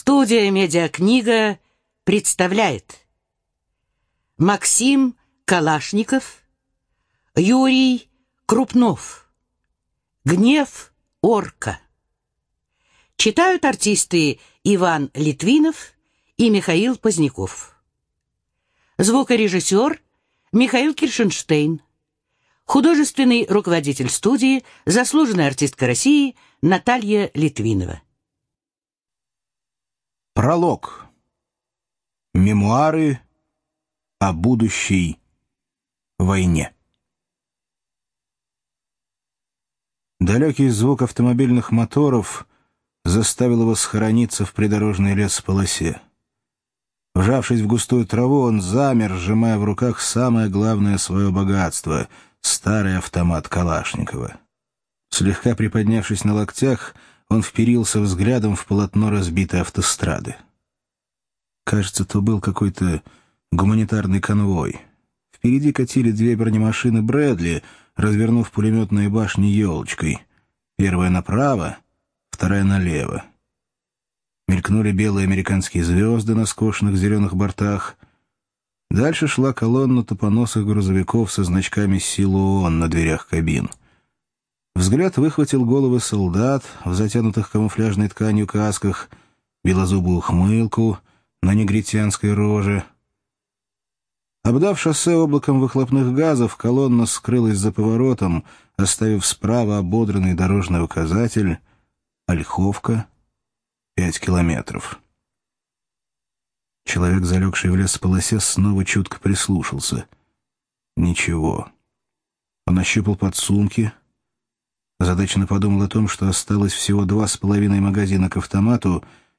Студия «Медиакнига» представляет Максим Калашников, Юрий Крупнов. «Гнев орка». Читают артисты Иван Литвинов и Михаил Поздняков. Звукорежиссер Михаил Киршенштейн. Художественный руководитель студии, заслуженная артистка России Наталья Литвинова. Пролог. Мемуары о будущей войне. Далекий звук автомобильных моторов заставил его схорониться в придорожной лесополосе. Вжавшись в густую траву, он замер, сжимая в руках самое главное свое богатство — старый автомат Калашникова. Слегка приподнявшись на локтях, он вперился взглядом в полотно разбитой автострады. Кажется, то был какой-то гуманитарный конвой. Впереди катили две бронемашины «Брэдли», развернув пулеметные башни елочкой. Первая направо, вторая налево. Мелькнули белые американские звезды на скошенных зеленых бортах. Дальше шла колонна тупоносых грузовиков со значками сил ООН на дверях кабин. Взгляд выхватил головы солдат в затянутых камуфляжной тканью касках, белозубую ухмылку на негритянской роже. Обдав шоссе облаком выхлопных газов, колонна скрылась за поворотом, оставив справа ободранный дорожный указатель «Ольховка, 5 километров». Человек, залегший в лесополосе, снова чутко прислушался. Ничего. Он ощупал подсумки, озадаченно подумал о том, что осталось всего 2,5 магазина к автомату